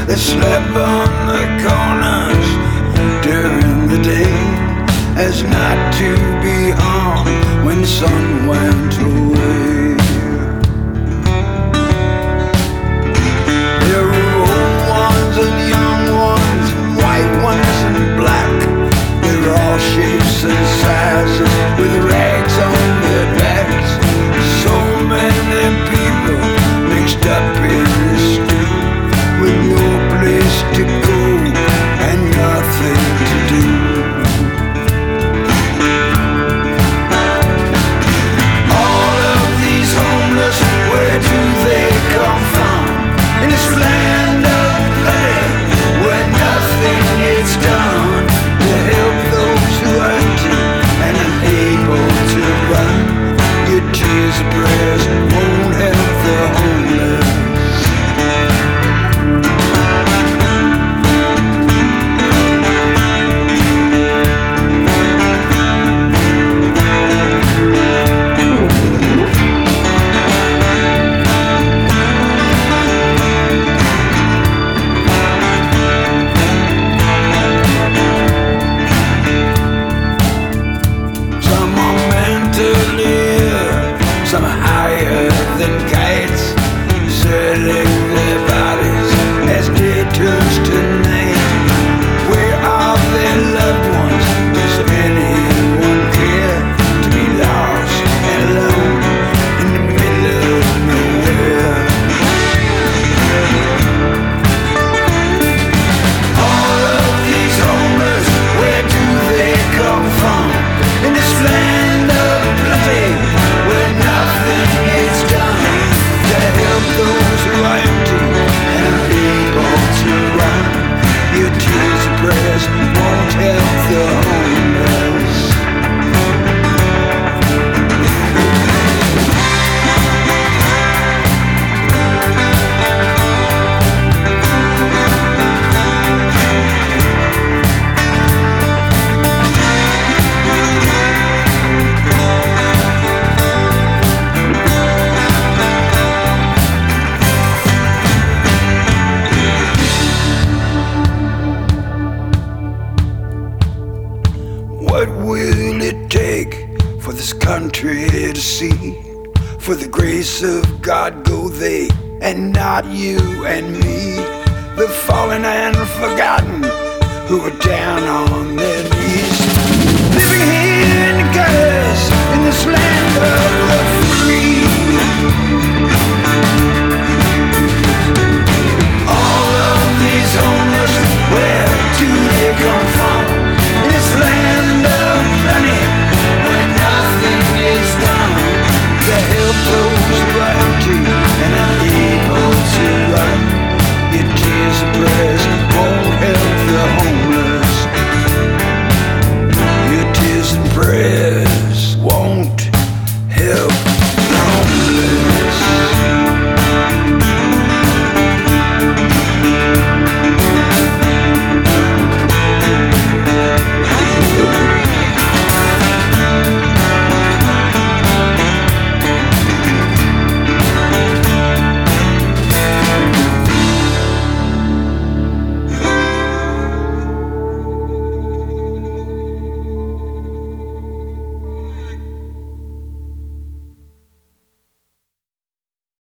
that slept on the corners during the day, as not to be on when the sun went away. There were old ones and young ones, white ones and black. They were all shapes and sizes with rags on their backs. So many people mixed up in the street with no place to go and nothing to do. All of these homeless, where do they come from? In this land of play, where nothing is done to help those who are empty and unable to run. Your tears and prayers won't help the homeless. Some are higher than kites, selling their bodies as debtors tonight. Where are their loved ones? Does anyone care to be lost and alone in the middle of nowhere? All of these homeless, where do they come from? In this land of play, where nothing is done to help those who are empty and unable to run. Your tears and prayers won't help the homeless. What will it take for this country to see? For the grace of God go they, and not you and me. The fallen and forgotten, who are down on their knees, living here in the gutters, in this land of the